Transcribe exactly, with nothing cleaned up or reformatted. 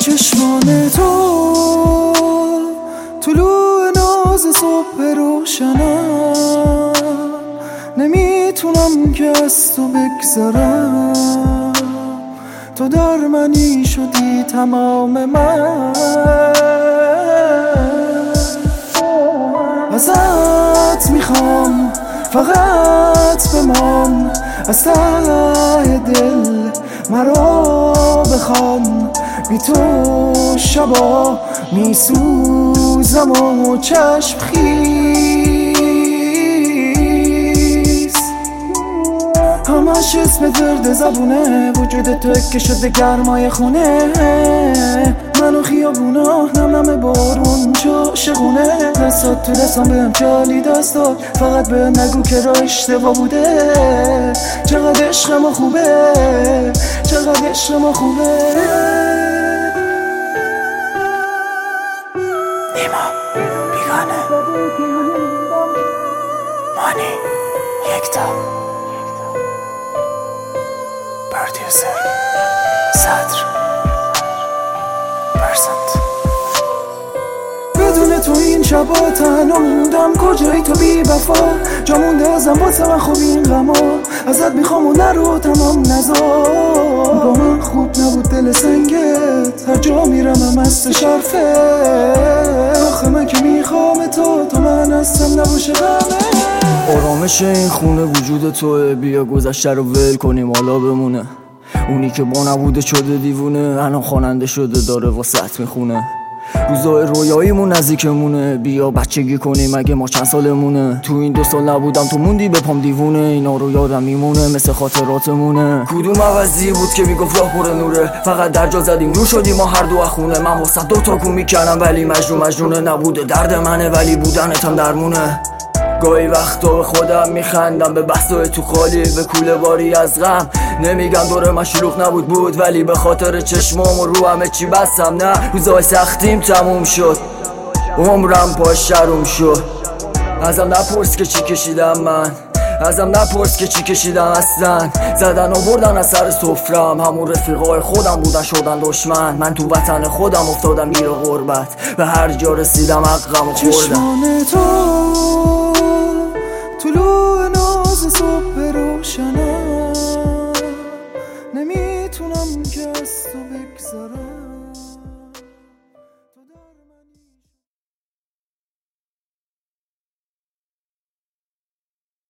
چشمان تو طلوع ناز صبح روشنم، نمیتونم که از تو بگذرم. تو در منی شدی تمام من، ازت میخوام فقط بمان، از ته دل مرا بخوان. بی تو شبا میسوزم و چشم خیز، همش اسم درد زبونه. وجود تو که شده گرمای خونه، منو خیابونا نم نم بارون عاشقونه. دستات تو دستم بهم چالی دست داد، فقط به نگو که راه اشتباه بوده. چقدر عشق ما خوبه، چقدر عشق ما خوبه. نیما بیگانه، مانی یکتا، پرودیوسر صدر پرسنت. بدون تو این شبا تنها موندم، کجایی تو بی وفا؟ جا مونده ازم واسه من خوب این غما، ازت میخوام و نرو تمام نزار. با من خوب نبود دل سنگت، هر جا میرم هم مست شرفه. آخه من که میخوام تو، تو من هستم نباشه غمه. آرامش این خونه وجود توه، بیا گذشته رو ول کنیم حالا بمونه. اونی که با نبوده شده دیوونه، الان خواننده شده داره واسط میخونه. روزای رویاییمون نزدیکمونه، بیا بچگی کنیم اگه ما چند سالمونه. تو این دو سال نبودم تو موندی به پام دیوونه، اینا رو یادم میمونه مثل خاطراتمونه. کدوم عوضی بود که میگفت راه پر نوره، فقط در جا زدیم رو شدیم ما هر دو خونه. من واسه دو تا کو میکنم ولی مجنون مجنونه، نبوده درد منه ولی بودنتم درمونه. گاهی وقتا به خودم میخندم، به بحثای تو خالی، به کوله باری از غم. نمیگم دور من شلوغ نبود بود، ولی به خاطر چشمام و رو همه چی بستم. نه روزای سختیم تموم شد، عمرم پاش شروم شد. ازم نپرس که چی کشیدم من، ازم نپرس که چی کشیدم اصلا. زدن و بردن از سر سفرم، همون رفیقای خودم بودن شدن دشمن. من تو وطن خودم افتادم گیر غربت، به هر جا رسیدم حقم و خوردم. چشمان تو طلوع ناز صبح روشنم، نمیتونم که از تو بگذرم.